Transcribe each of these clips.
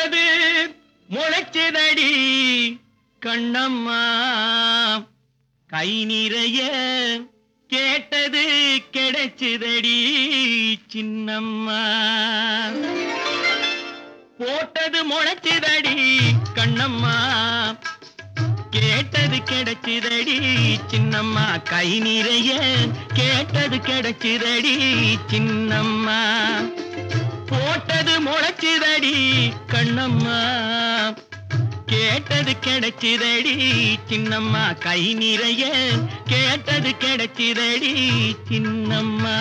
போட்டது முளைச்சதடி கண்ணம்மா, கை நிறைய கேட்டது கிடைச்சதடி சின்னம்மா. போட்டது முளைச்சதடி கண்ணம்மா, கேட்டது கிடைச்சதடி சின்னம்மா. கை நிறைய கேட்டது கிடைச்சதடி சின்னம்மா. போட்டது முளைச்சதடி கண்ணம்மா, கேட்டது கிடைச்சதடி சின்னம்மா. கை நிறைய கேட்டது கிடைச்சதடி சின்னம்மா.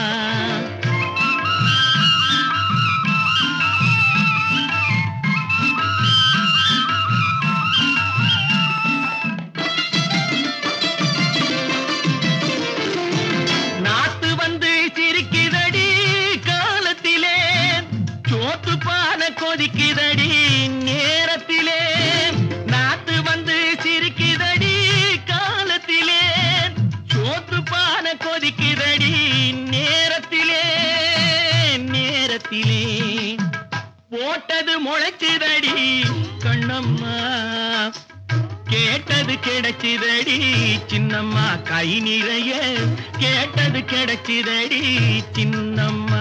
நாத்து வந்து சிரிக்குதடி காலத்திலே, சோத்து பான கொதிக்குதடி நேரத்திலே. நாத்து வந்து சிரிக்குதடி காலத்திலே, சோத்து பான கொதிக்குதடி நேரத்திலே நேரத்திலே. போட்டது முளைச்சுதடி கண்ணம்மா, கேட்டது கிடைச்சதடி சின்னம்மா. கை நிறைய கேட்டது கிடைச்சதடி சின்னம்மா.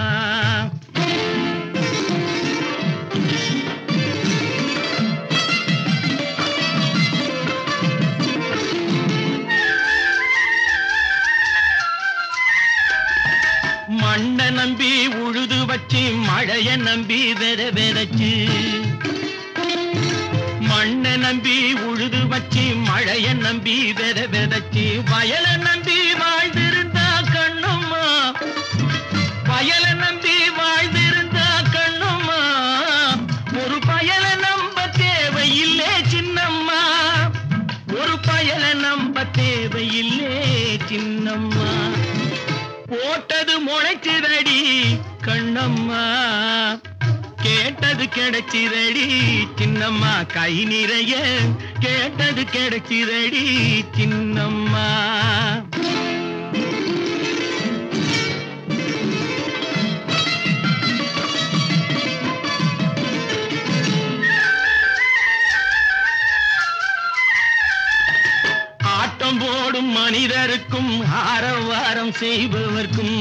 மண்ணை நம்பி உழுது வச்சு மழைய நம்பி வெத வெதச்சு, மண்ணை நம்பி உழுது வச்சு மழைய நம்பி வெத வெதச்சு. வயலை நம்பி வாழ்ந்திருந்தா கண்ணம்மா, வயலை நம்பி வாழ்ந்திருந்தா கண்ணம்மா. ஒரு பயலை நம்ப தேவையில்லை சின்னம்மா, ஒரு பயலை நம்ப தேவையில்லை சின்னம்மா. போட்டது முளைச்சதடி கண்ணம்மா, கேட்டது கிடைச்சதடி சின்னம்மா. கை நிறைய கேட்டது கிடைச்சதடி சின்னம்மா. ஆட்டம் போடும் மனிதருக்கும் ஆரவாரம் செய்பவர்க்கும்,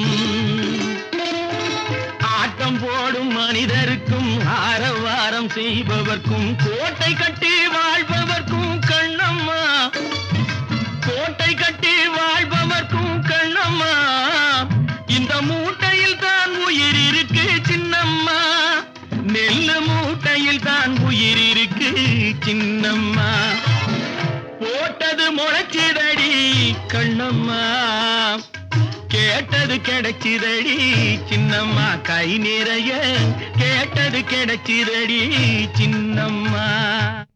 ஆட்டம் போடும் மனிதருக்கும் ஆரவாரம் செய்பவர்க்கும், கோட்டை கட்டி வாழ்பவர்க்கும் கண்ணம்மா, கோட்டை கட்டி வாழ்பவர்க்கும் கண்ணம்மா. இந்த மூட்டையில் தான் உயிர் இருக்கு சின்னம்மா, நெல்லு மூட்டையில் தான் உயிர் இருக்கு சின்னம்மா. போட்டது முளைச்சதடி கண்ணம்மா, கேட்டது கிடைச்சதடி சின்னம்மா. கை நிறைய கேட்டது கிடைச்சதடி சின்னம்மா.